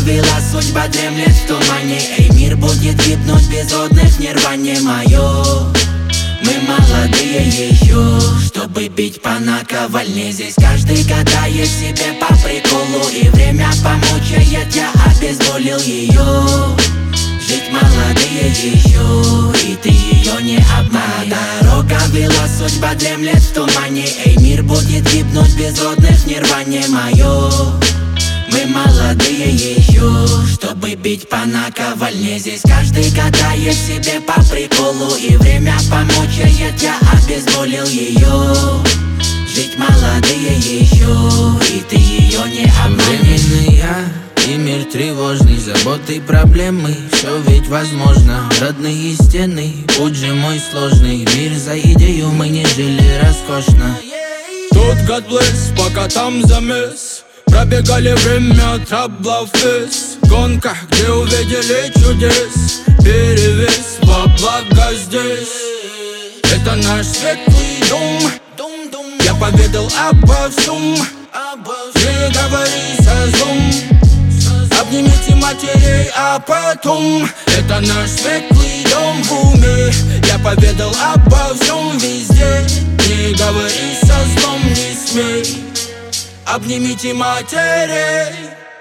вела, судьба дремлет в тумане. Эй, мир будет гибнуть без отдых, нирване мое. Мы молодые еще, чтобы бить по наковальне. Здесь каждый гадает себе по приколу, и время помучает, я обезволил ее. Жить молодые еще, и ты ее не обмани. Дорога вела, судьба дремлет в тумане. Эй, мир будет гибнуть без отдых, нирване мое. Мы молодые еще, чтобы бить по наковальне. Здесь каждый гадает себе по приколу, и время помучает, я обезволил ее. Жить молодые еще, и ты ее не обманешь. Временный я и мир тревожный, заботы и проблемы, все ведь возможно. Родные стены, путь же мой сложный. Мир за идею, мы не жили роскошно. Тут God bless, пока там замес. Пробегали время, траблов вес. Гонка, где увидели чудес. Перевес во благо здесь. Это наш светлый дом. Я поведал обо всем. Не говори со злом. Обнимите матерей, а потом. Это наш светлый дом в уме. Я поведал обо всем везде. Не говори со злом, не смей. Обнимите матерей.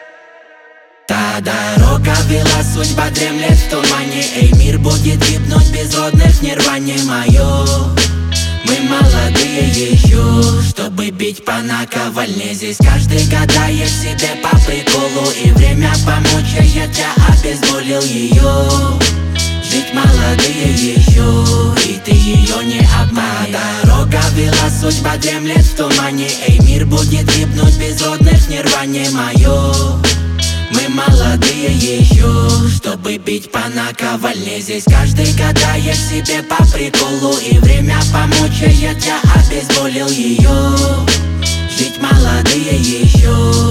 Та дорога вела, судьба дремлет в тумане. Эй, мир будет гибнуть без отдых, нирване мое. Мы молодые еще, чтобы бить по наковальне. Здесь каждый гадает себе по приколу, и время помучает, я обезволил ее. Жить молодые еще, и ты ее не обмани. Дорога вела, судьба дремлет в тумане. Эй, мир будет гибнуть без отдых, нирване мое. Мы молодые еще, чтобы бить по наковальне. Здесь каждый гадает себе по приколу, и время помучает, я обезволил ее. Жить молодые еще.